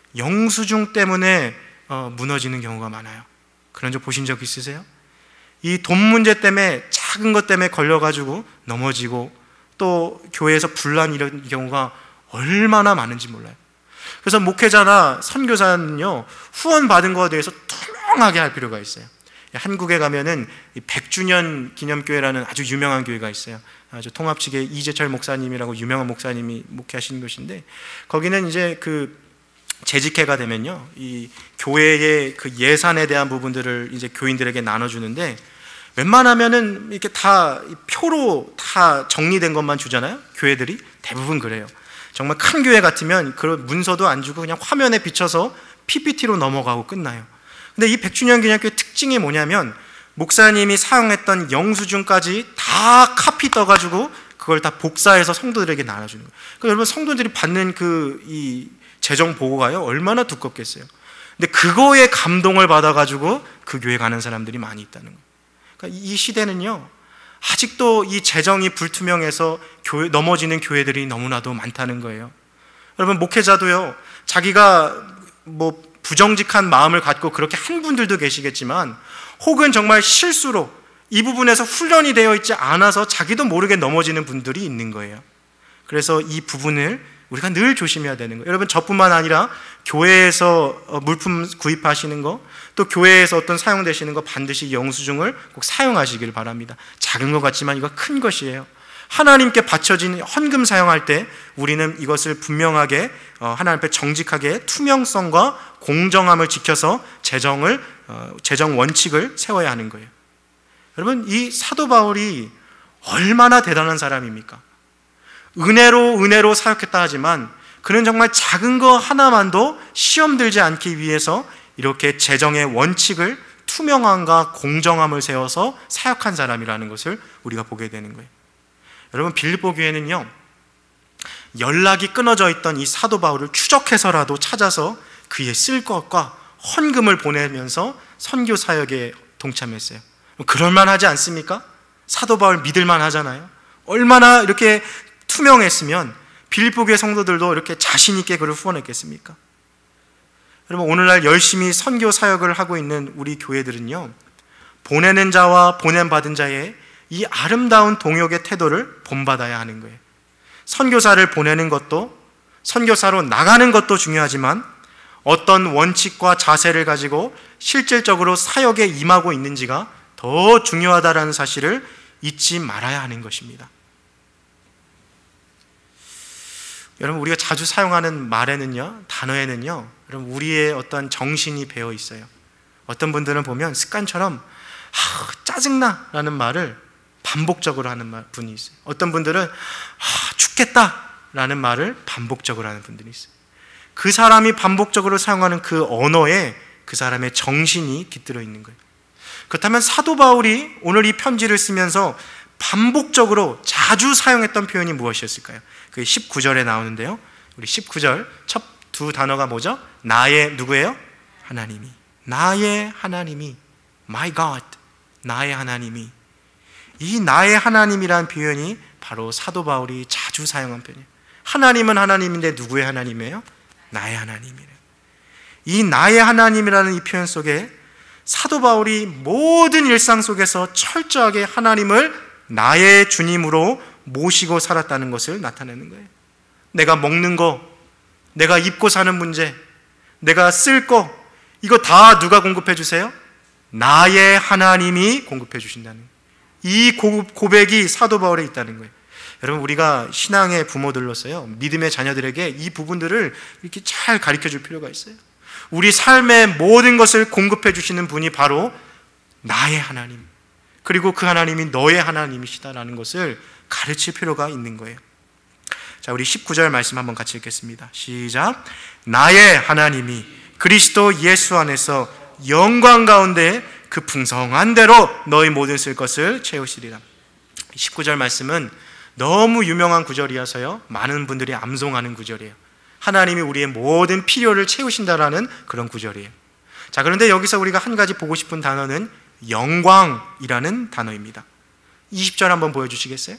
영수증 때문에 어, 무너지는 경우가 많아요. 그런 적 보신 적 있으세요? 이 돈 문제 때문에, 작은 것 때문에 걸려가지고 넘어지고 또 교회에서 분란, 이런 경우가 얼마나 많은지 몰라요. 그래서 목회자나 선교사는요 후원 받은 것에 대해서 투명하게 할 필요가 있어요. 한국에 가면은 백 주년 기념교회라는 아주 유명한 교회가 있어요. 아주 통합 측의 이재철 목사님이라고 유명한 목사님이 목회하시는 곳인데, 거기는 이제 그 재직회가 되면요 이 교회의 그 예산에 대한 부분들을 이제 교인들에게 나눠주는데, 웬만하면은 이렇게 다 표로 다 정리된 것만 주잖아요. 교회들이 대부분 그래요. 정말 큰 교회 같으면 그런 문서도 안 주고 그냥 화면에 비춰서 피피티로 넘어가고 끝나요. 근데 이 백 주년 기념교회 특징이 뭐냐면 목사님이 사용했던 영수증까지 다 카피 떠가지고 그걸 다 복사해서 성도들에게 나눠주는 거예요. 그러니까 여러분, 성도들이 받는 그 이 재정 보고가요 얼마나 두껍겠어요. 근데 그거에 감동을 받아가지고 그 교회 가는 사람들이 많이 있다는 거예요. 그러니까 이 시대는요 아직도 이 재정이 불투명해서 교회, 넘어지는 교회들이 너무나도 많다는 거예요. 여러분, 목회자도요 자기가 뭐 부정직한 마음을 갖고 그렇게 한 분들도 계시겠지만, 혹은 정말 실수로 이 부분에서 훈련이 되어 있지 않아서 자기도 모르게 넘어지는 분들이 있는 거예요. 그래서 이 부분을 우리가 늘 조심해야 되는 거예요. 여러분, 저뿐만 아니라 교회에서 물품 구입하시는 거, 또 교회에서 어떤 사용되시는 거 반드시 영수증을 꼭 사용하시길 바랍니다. 작은 것 같지만 이거 큰 것이에요. 하나님께 바쳐진 헌금 사용할 때 우리는 이것을 분명하게 하나님 앞에 정직하게 투명성과 공정함을 지켜서 재정을 재정 원칙을 세워야 하는 거예요. 여러분, 이 사도 바울이 얼마나 대단한 사람입니까? 은혜로 은혜로 사역했다 하지만 그는 정말 작은 거 하나만도 시험 들지 않기 위해서 이렇게 재정의 원칙을, 투명함과 공정함을 세워서 사역한 사람이라는 것을 우리가 보게 되는 거예요. 여러분, 빌립보 교회는요 연락이 끊어져 있던 이 사도 바울을 추적해서라도 찾아서 그의 쓸 것과 헌금을 보내면서 선교 사역에 동참했어요. 그럴만하지 않습니까? 사도 바울 믿을만 하잖아요. 얼마나 이렇게 투명했으면 빌립보 교회 성도들도 이렇게 자신 있게 그를 후원했겠습니까? 여러분, 오늘날 열심히 선교 사역을 하고 있는 우리 교회들은요 보내는 자와 보냄받은 자의 이 아름다운 동역의 태도를 본받아야 하는 거예요. 선교사를 보내는 것도, 선교사로 나가는 것도 중요하지만 어떤 원칙과 자세를 가지고 실질적으로 사역에 임하고 있는지가 더 중요하다는 사실을 잊지 말아야 하는 것입니다. 여러분, 우리가 자주 사용하는 말에는요, 단어에는요, 여러분 우리의 어떤 정신이 배어 있어요. 어떤 분들은 보면 습관처럼 아, 짜증나 라는 말을 반복적으로 하는 분이 있어요. 어떤 분들은 아, 죽겠다 라는 말을 반복적으로 하는 분들이 있어요. 그 사람이 반복적으로 사용하는 그 언어에 그 사람의 정신이 깃들어 있는 거예요. 그렇다면 사도 바울이 오늘 이 편지를 쓰면서 반복적으로 자주 사용했던 표현이 무엇이었을까요? 그 십구 절에 나오는데요, 우리 십구 절 첫 두 단어가 뭐죠? 나의 누구예요? 하나님이. 나의 하나님이, My God, 나의 하나님이. 이 나의 하나님이라는 표현이 바로 사도 바울이 자주 사용한 표현이에요. 하나님은 하나님인데 누구의 하나님이에요? 나의 하나님이래요. 이 나의 하나님이라는 이 표현 속에 사도 바울이 모든 일상 속에서 철저하게 하나님을 나의 주님으로 모시고 살았다는 것을 나타내는 거예요. 내가 먹는 거, 내가 입고 사는 문제, 내가 쓸 거, 이거 다 누가 공급해 주세요? 나의 하나님이 공급해 주신다는 거예요. 이 고백이 사도 바울에 있다는 거예요. 여러분, 우리가 신앙의 부모들로서요 믿음의 자녀들에게 이 부분들을 이렇게 잘 가르쳐 줄 필요가 있어요. 우리 삶의 모든 것을 공급해 주시는 분이 바로 나의 하나님, 그리고 그 하나님이 너의 하나님이시다라는 것을 가르칠 필요가 있는 거예요. 자, 우리 십구 절 말씀 한번 같이 읽겠습니다. 시작. 나의 하나님이 그리스도 예수 안에서 영광 가운데 그 풍성한 대로 너희 모든 쓸 것을 채우시리라. 십구 절 말씀은 너무 유명한 구절이어서요, 많은 분들이 암송하는 구절이에요. 하나님이 우리의 모든 필요를 채우신다라는 그런 구절이에요. 자, 그런데 여기서 우리가 한 가지 보고 싶은 단어는 영광이라는 단어입니다. 이십 절 한번 보여주시겠어요?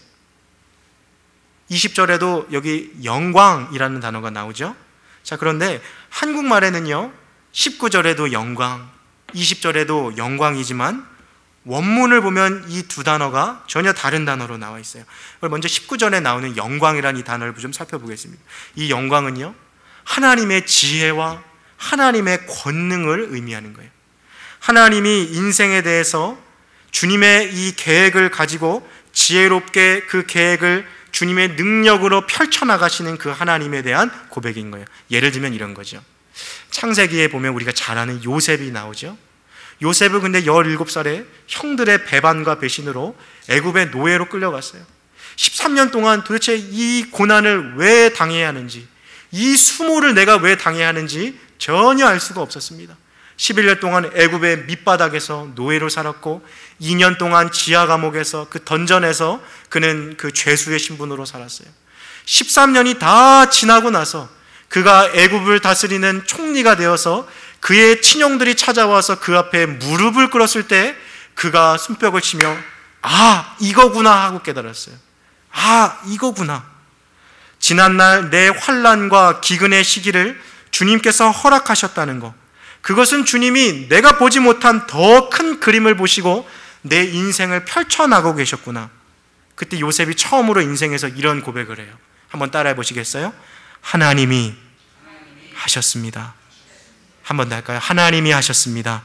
이십 절에도 여기 영광이라는 단어가 나오죠. 자, 그런데 한국말에는요, 십구 절에도 영광, 이십 절에도 영광이지만 원문을 보면 이 두 단어가 전혀 다른 단어로 나와 있어요. 먼저 십구 절에 나오는 영광이라는 이 단어를 좀 살펴보겠습니다. 이 영광은요, 하나님의 지혜와 하나님의 권능을 의미하는 거예요. 하나님이 인생에 대해서 주님의 이 계획을 가지고 지혜롭게 그 계획을 주님의 능력으로 펼쳐나가시는 그 하나님에 대한 고백인 거예요. 예를 들면 이런 거죠. 창세기에 보면 우리가 잘 아는 요셉이 나오죠. 요셉은 근데 열일곱 살에 형들의 배반과 배신으로 애굽의 노예로 끌려갔어요. 십삼 년 동안 도대체 이 고난을 왜 당해야 하는지, 이 수모를 내가 왜 당해야 하는지 전혀 알 수가 없었습니다. 십일 년 동안 애굽의 밑바닥에서 노예로 살았고, 이 년 동안 지하 감옥에서 그 던전에서 그는 그 죄수의 신분으로 살았어요. 십삼 년이 다 지나고 나서 그가 애굽을 다스리는 총리가 되어서 그의 친형들이 찾아와서 그 앞에 무릎을 꿇었을 때 그가 손뼉을 치며 아, 이거구나 하고 깨달았어요. 아, 이거구나. 지난날 내 환난과 기근의 시기를 주님께서 허락하셨다는 것, 그것은 주님이 내가 보지 못한 더 큰 그림을 보시고 내 인생을 펼쳐나가고 계셨구나. 그때 요셉이 처음으로 인생에서 이런 고백을 해요. 한번 따라해 보시겠어요? 하나님이 하셨습니다. 한번 더 할까요? 하나님이 하셨습니다.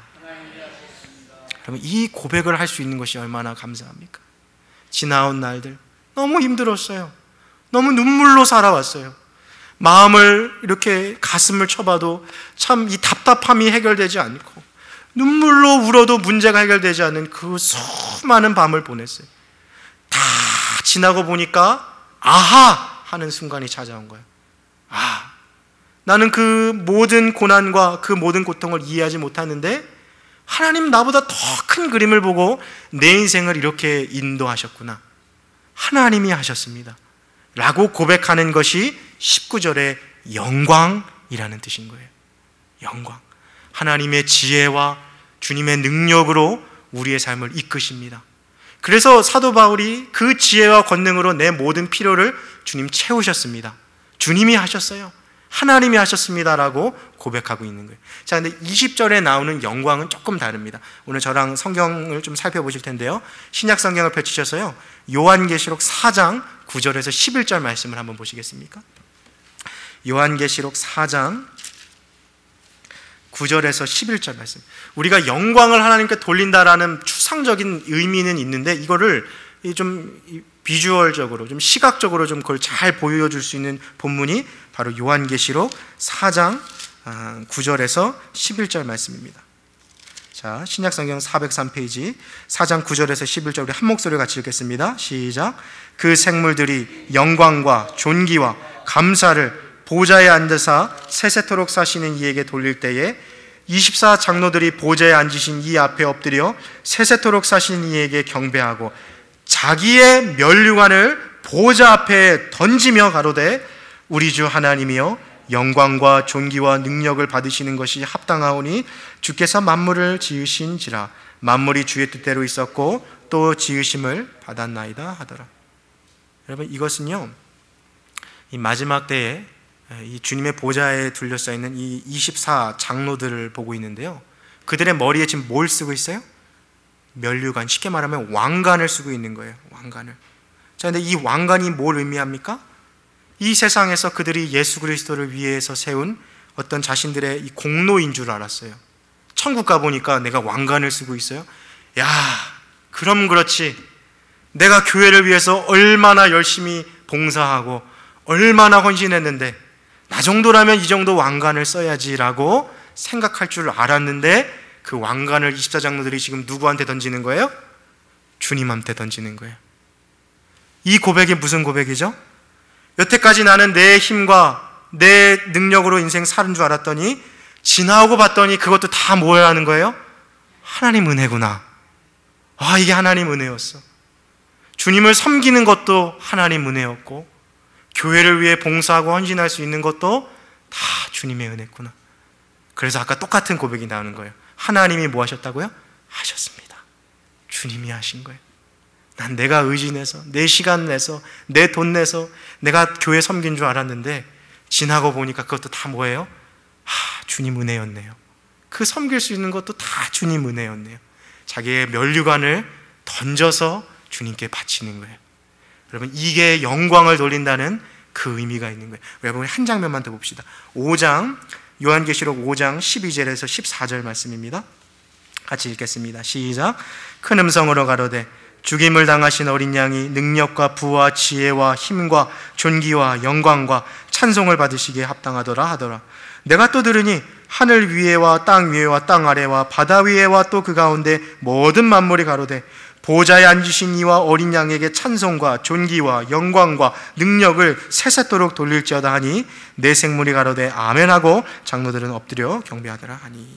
그러면 이 고백을 할 수 있는 것이 얼마나 감사합니까? 지나온 날들 너무 힘들었어요. 너무 눈물로 살아왔어요. 마음을 이렇게 가슴을 쳐봐도 참 이 답답함이 해결되지 않고 눈물로 울어도 문제가 해결되지 않는 그 수많은 밤을 보냈어요. 다 지나고 보니까 아하 하는 순간이 찾아온 거예요. 아, 나는 그 모든 고난과 그 모든 고통을 이해하지 못하는데 하나님 나보다 더 큰 그림을 보고 내 인생을 이렇게 인도하셨구나. 하나님이 하셨습니다 라고 고백하는 것이 십구 절의 영광이라는 뜻인 거예요. 영광. 하나님의 지혜와 주님의 능력으로 우리의 삶을 이끄십니다. 그래서 사도 바울이 그 지혜와 권능으로 내 모든 필요를 주님 채우셨습니다. 주님이 하셨어요. 하나님이 하셨습니다라고 고백하고 있는 거예요. 자, 근데 이십 절에 나오는 영광은 조금 다릅니다. 오늘 저랑 성경을 좀 살펴보실 텐데요. 신약 성경을 펼치셔서요, 요한계시록 사 장 구 절에서 십일 절 말씀을 한번 보시겠습니까? 요한계시록 사 장 구 절에서 십일 절 말씀. 우리가 영광을 하나님께 돌린다라는 추상적인 의미는 있는데 이거를 좀 비주얼적으로, 좀 시각적으로 좀 그걸 잘 보여줄 수 있는 본문이 바로 요한계시록 사 장 구 절에서 십일 절 말씀입니다. 자, 신약성경 사백삼 페이지 사 장 구 절에서 십일 절 우리 한 목소리 같이 읽겠습니다. 시작. 그 생물들이 영광과 존귀와 감사를 보좌에 앉으사 세세토록 사시는 이에게 돌릴 때에 이십사 장로들이 보좌에 앉으신 이 앞에 엎드려 세세토록 사시는 이에게 경배하고 자기의 면류관을 보좌 앞에 던지며 가로되 우리 주 하나님이여 영광과 존귀와 능력을 받으시는 것이 합당하오니 주께서 만물을 지으신지라 만물이 주의 뜻대로 있었고 또 지으심을 받았나이다 하더라. 여러분, 이것은요, 이 마지막 때에 이 주님의 보좌에 둘러싸여 있는 이 이십사 장로들을 보고 있는데요, 그들의 머리에 지금 뭘 쓰고 있어요? 면류관, 쉽게 말하면 왕관을 쓰고 있는 거예요. 왕관을. 자, 근데 이 왕관이 뭘 의미합니까? 이 세상에서 그들이 예수 그리스도를 위해서 세운 어떤 자신들의 이 공로인 줄 알았어요. 천국 가보니까 내가 왕관을 쓰고 있어요. 야, 그럼 그렇지. 내가 교회를 위해서 얼마나 열심히 봉사하고 얼마나 헌신했는데 나 정도라면 이 정도 왕관을 써야지라고 생각할 줄 알았는데 그 왕관을 이십사 장로들이 지금 누구한테 던지는 거예요? 주님한테 던지는 거예요. 이 고백이 무슨 고백이죠? 여태까지 나는 내 힘과 내 능력으로 인생 사는 줄 알았더니 지나오고 봤더니 그것도 다 뭐야 하는 거예요? 하나님 은혜구나. 아, 이게 하나님 은혜였어. 주님을 섬기는 것도 하나님 은혜였고, 교회를 위해 봉사하고 헌신할 수 있는 것도 다 주님의 은혜구나. 그래서 아까 똑같은 고백이 나오는 거예요. 하나님이 뭐 하셨다고요? 하셨습니다. 주님이 하신 거예요. 난 내가 의지내서, 내 시간 내서, 내 돈 내서 내가 교회 섬긴 줄 알았는데 지나고 보니까 그것도 다 뭐예요? 아, 주님 은혜였네요. 그 섬길 수 있는 것도 다 주님 은혜였네요. 자기의 면류관을 던져서 주님께 바치는 거예요. 여러분, 이게 영광을 돌린다는 그 의미가 있는 거예요. 여러분, 한 장면만 더 봅시다. 오 장, 요한계시록 오 장 십이 절에서 십사 절 말씀입니다. 같이 읽겠습니다. 시작. 큰 음성으로 가로되 죽임을 당하신 어린 양이 능력과 부와 지혜와 힘과 존귀와 영광과 찬송을 받으시기에 합당하더라 하더라. 내가 또 들으니 하늘 위에와 땅 위에와 땅 아래와 바다 위에와 또 그 가운데 모든 만물이 가로되 보좌에 앉으신 이와 어린 양에게 찬송과 존귀와 영광과 능력을 세세토록 돌릴지어다 하니 내 생물이 가로되 아멘하고 장로들은 엎드려 경배하더라 하니.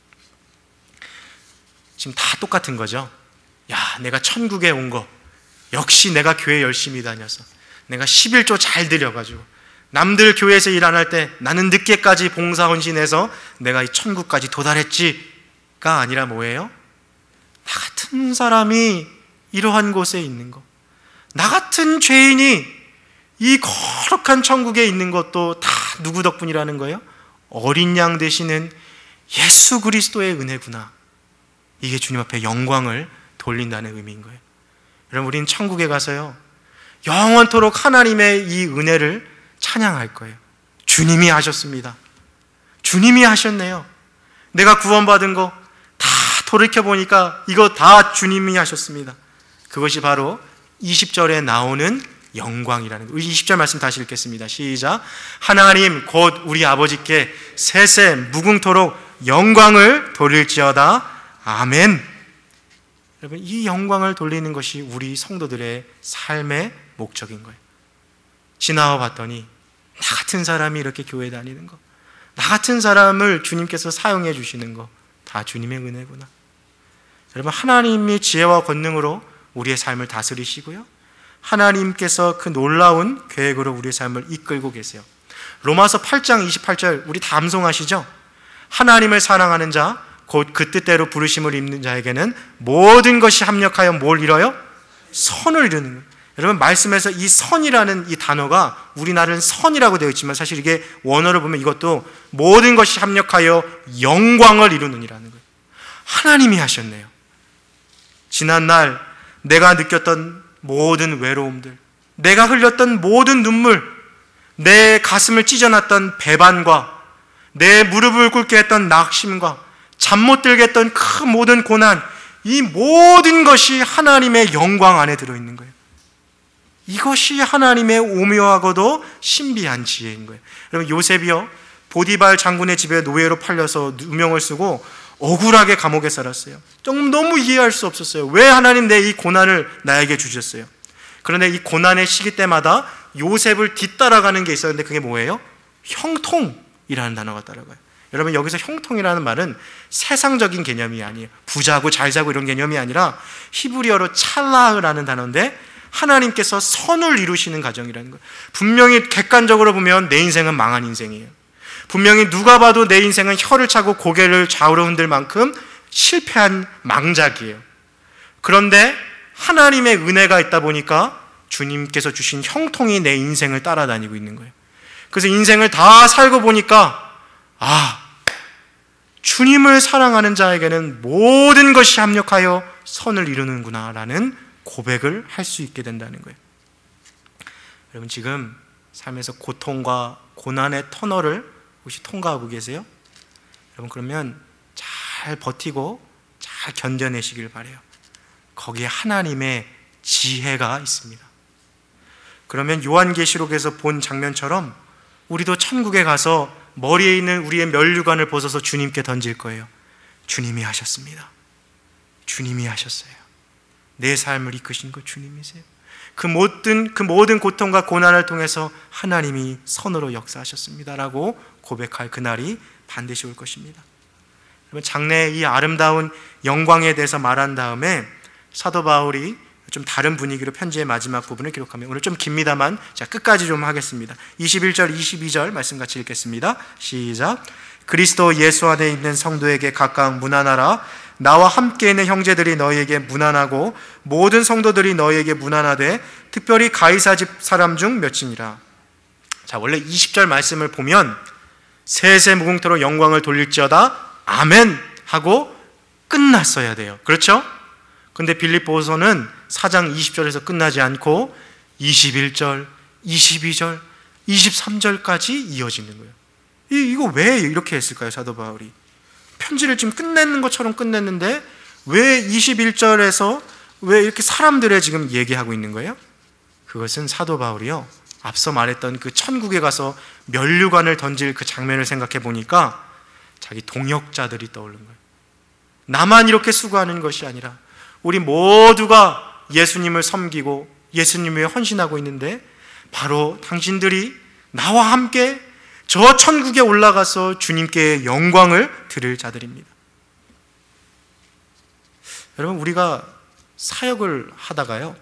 지금 다 똑같은 거죠. 야, 내가 천국에 온 거, 역시 내가 교회 열심히 다녀서, 내가 십일조 잘 드려가지고, 남들 교회에서 일 안 할 때 나는 늦게까지 봉사 헌신해서 내가 이 천국까지 도달했지가 아니라 뭐예요? 나 같은 사람이 이러한 곳에 있는 것, 나 같은 죄인이 이 거룩한 천국에 있는 것도 다 누구 덕분이라는 거예요? 어린 양 되시는 예수 그리스도의 은혜구나. 이게 주님 앞에 영광을 돌린다는 의미인 거예요. 여러분, 우리는 천국에 가서요, 영원토록 하나님의 이 은혜를 찬양할 거예요. 주님이 하셨습니다. 주님이 하셨네요. 내가 구원받은 거 다 돌이켜보니까 이거 다 주님이 하셨습니다. 그것이 바로 이십 절에 나오는 영광이라는 거예요. 이십 절 말씀 다시 읽겠습니다. 시작. 하나님 곧 우리 아버지께 세세 무궁토록 영광을 돌릴지어다. 아멘. 여러분, 이 영광을 돌리는 것이 우리 성도들의 삶의 목적인 거예요. 지나와 봤더니 나 같은 사람이 이렇게 교회 다니는 거, 나 같은 사람을 주님께서 사용해 주시는 거 다 주님의 은혜구나. 여러분, 하나님이 지혜와 권능으로 우리의 삶을 다스리시고요, 하나님께서 그 놀라운 계획으로 우리의 삶을 이끌고 계세요. 로마서 팔 장 이십팔 절 우리 다 암송하시죠? 하나님을 사랑하는 자 곧 그 뜻대로 부르심을 입는 자에게는 모든 것이 합력하여 뭘 이뤄요? 선을 이루는 거예요. 여러분, 말씀에서 이 선이라는 이 단어가 우리나라는 선이라고 되어 있지만 사실 이게 원어를 보면 이것도 모든 것이 합력하여 영광을 이루느니라는 거예요. 하나님이 하셨네요. 지난날 내가 느꼈던 모든 외로움들, 내가 흘렸던 모든 눈물, 내 가슴을 찢어놨던 배반과 내 무릎을 꿇게 했던 낙심과 잠 못 들게 했던 그 모든 고난, 이 모든 것이 하나님의 영광 안에 들어있는 거예요. 이것이 하나님의 오묘하고도 신비한 지혜인 거예요. 여러분, 요셉이요, 보디발 장군의 집에 노예로 팔려서 누명을 쓰고 억울하게 감옥에 살았어요. 좀 너무 이해할 수 없었어요. 왜 하나님 내 이 고난을 나에게 주셨어요? 그런데 이 고난의 시기 때마다 요셉을 뒤따라가는 게 있었는데 그게 뭐예요? 형통이라는 단어가 따라가요. 여러분, 여기서 형통이라는 말은 세상적인 개념이 아니에요. 부자고 잘 자고 이런 개념이 아니라 히브리어로 찰라흐라는 단어인데 하나님께서 선을 이루시는 가정이라는 거예요. 분명히 객관적으로 보면 내 인생은 망한 인생이에요. 분명히 누가 봐도 내 인생은 혀를 차고 고개를 좌우로 흔들 만큼 실패한 망작이에요. 그런데 하나님의 은혜가 있다 보니까 주님께서 주신 형통이 내 인생을 따라다니고 있는 거예요. 그래서 인생을 다 살고 보니까 아, 주님을 사랑하는 자에게는 모든 것이 합력하여 선을 이루는구나 라는 고백을 할 수 있게 된다는 거예요. 여러분, 지금 삶에서 고통과 고난의 터널을 혹시 통과하고 계세요? 여러분, 그러면 잘 버티고 잘 견뎌내시길 바라요. 거기에 하나님의 지혜가 있습니다. 그러면 요한계시록에서 본 장면처럼 우리도 천국에 가서 머리에 있는 우리의 면류관을 벗어서 주님께 던질 거예요. 주님이 하셨습니다. 주님이 하셨어요. 내 삶을 이끄신 거 주님이세요. 그 모든, 그 모든 고통과 고난을 통해서 하나님이 선으로 역사하셨습니다라고 고백할 그날이 반드시 올 것입니다. 여러분, 장래의 이 아름다운 영광에 대해서 말한 다음에 사도 바울이 좀 다른 분위기로 편지의 마지막 부분을 기록합니다. 오늘 좀 깁니다만 자, 끝까지 좀 하겠습니다. 이십일 절, 이십이 절 말씀 같이 읽겠습니다. 시작. 그리스도 예수 안에 있는 성도에게 각각 문안하라. 나와 함께 있는 형제들이 너희에게 문안하고 모든 성도들이 너희에게 문안하되 특별히 가이사 집 사람 중 몇이니라. 자, 원래 이십 절 말씀을 보면 세세 무궁토로 영광을 돌릴지어다 아멘 하고 끝났어야 돼요. 그렇죠? 근데 빌립보서는 사 장 이십 절에서 끝나지 않고 이십일 절, 이십이 절, 이십삼 절까지 이어지는 거예요. 이, 이거 왜 이렇게 했을까요? 사도 바울이 편지를 지금 끝내는 것처럼 끝냈는데 왜 이십일 절에서 왜 이렇게 사람들의 지금 얘기하고 있는 거예요? 그것은 사도 바울이요, 앞서 말했던 그 천국에 가서 면류관을 던질 그 장면을 생각해 보니까 자기 동역자들이 떠오른 거예요. 나만 이렇게 수고하는 것이 아니라 우리 모두가 예수님을 섬기고 예수님을 헌신하고 있는데 바로 당신들이 나와 함께 저 천국에 올라가서 주님께 영광을 드릴 자들입니다. 여러분, 우리가 사역을 하다가요,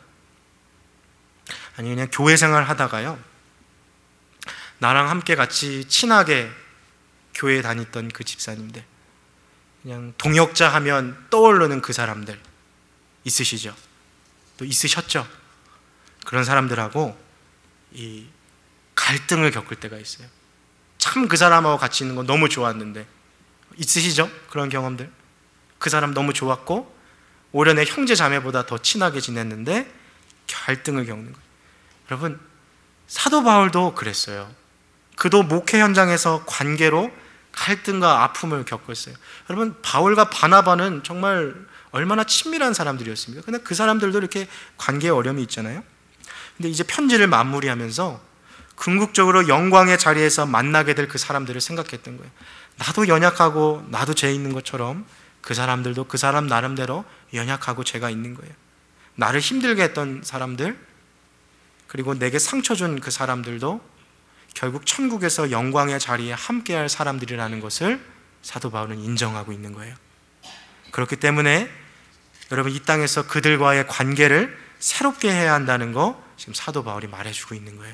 아니 그냥 교회 생활 하다가요, 나랑 함께 같이 친하게 교회 다녔던 그 집사님들, 그냥 동역자 하면 떠오르는 그 사람들 있으시죠? 또 있으셨죠? 그런 사람들하고 이 갈등을 겪을 때가 있어요. 참 그 사람하고 같이 있는 거 너무 좋았는데, 있으시죠? 그런 경험들. 그 사람 너무 좋았고 오히려 내 형제 자매보다 더 친하게 지냈는데 갈등을 겪는 거예요. 여러분, 사도 바울도 그랬어요. 그도 목회 현장에서 관계로 갈등과 아픔을 겪었어요. 여러분, 바울과 바나바는 정말 얼마나 친밀한 사람들이었습니까? 근데 그 사람들도 이렇게 관계에 어려움이 있잖아요. 근데 이제 편지를 마무리하면서 궁극적으로 영광의 자리에서 만나게 될 그 사람들을 생각했던 거예요. 나도 연약하고 나도 죄 있는 것처럼 그 사람들도 그 사람 나름대로 연약하고 죄가 있는 거예요. 나를 힘들게 했던 사람들, 그리고 내게 상처 준 그 사람들도 결국 천국에서 영광의 자리에 함께할 사람들이라는 것을 사도 바울은 인정하고 있는 거예요. 그렇기 때문에 여러분, 이 땅에서 그들과의 관계를 새롭게 해야 한다는 거 지금 사도 바울이 말해주고 있는 거예요.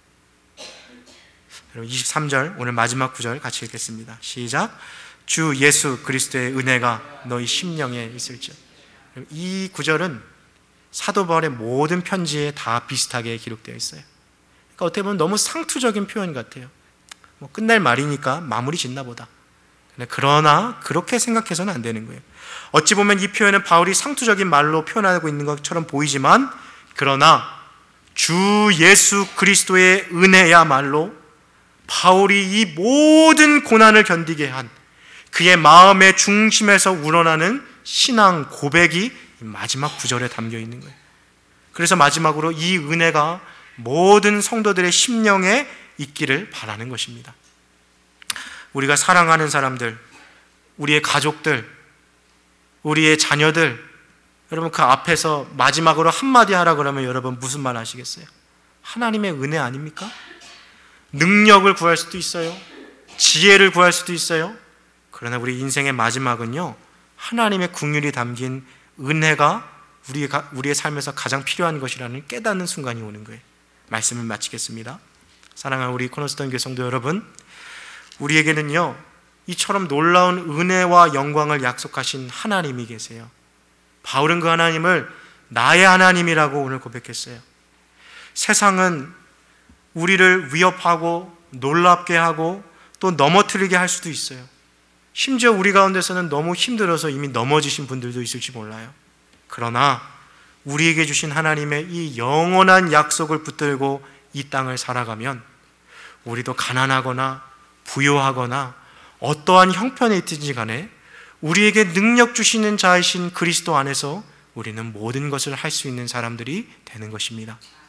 여러분, 이십삼 절 오늘 마지막 구절 같이 읽겠습니다. 시작. 주 예수 그리스도의 은혜가 너희 심령에 있을지어다. 이 구절은 사도 바울의 모든 편지에 다 비슷하게 기록되어 있어요. 그러니까 어떻게 보면 너무 상투적인 표현 같아요. 뭐 끝날 말이니까 마무리 짓나 보다. 그러나 그렇게 생각해서는 안 되는 거예요. 어찌 보면 이 표현은 바울이 상투적인 말로 표현하고 있는 것처럼 보이지만, 그러나 주 예수 그리스도의 은혜야말로 바울이 이 모든 고난을 견디게 한 그의 마음의 중심에서 우러나는 신앙 고백이 마지막 구절에 담겨 있는 거예요. 그래서 마지막으로 이 은혜가 모든 성도들의 심령에 있기를 바라는 것입니다. 우리가 사랑하는 사람들, 우리의 가족들, 우리의 자녀들, 여러분 그 앞에서 마지막으로 한마디 하라 그러면 여러분 무슨 말 하시겠어요? 하나님의 은혜 아닙니까? 능력을 구할 수도 있어요. 지혜를 구할 수도 있어요. 그러나 우리 인생의 마지막은요, 하나님의 긍휼이 담긴 은혜가 우리가, 우리의 삶에서 가장 필요한 것이라는 깨닫는 순간이 오는 거예요. 말씀을 마치겠습니다. 사랑하는 우리 코너스톤 교회 성도 여러분, 우리에게는요 이처럼 놀라운 은혜와 영광을 약속하신 하나님이 계세요. 바울은 그 하나님을 나의 하나님이라고 오늘 고백했어요. 세상은 우리를 위협하고 놀랍게 하고 또 넘어뜨리게 할 수도 있어요. 심지어 우리 가운데서는 너무 힘들어서 이미 넘어지신 분들도 있을지 몰라요. 그러나 우리에게 주신 하나님의 이 영원한 약속을 붙들고 이 땅을 살아가면 우리도 가난하거나 부요하거나 어떠한 형편에 있든지 간에 우리에게 능력 주시는 자이신 그리스도 안에서 우리는 모든 것을 할 수 있는 사람들이 되는 것입니다.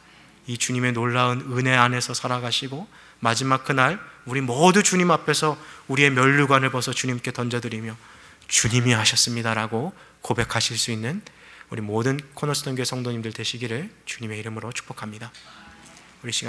이 주님의 놀라운 은혜 안에서 살아가시고 마지막 그날 우리 모두 주님 앞에서 우리의 면류관을 벗어 주님께 던져드리며 주님이 하셨습니다라고 고백하실 수 있는 우리 모든 코너스톤 교회 성도님들 되시기를 주님의 이름으로 축복합니다. 우리 시간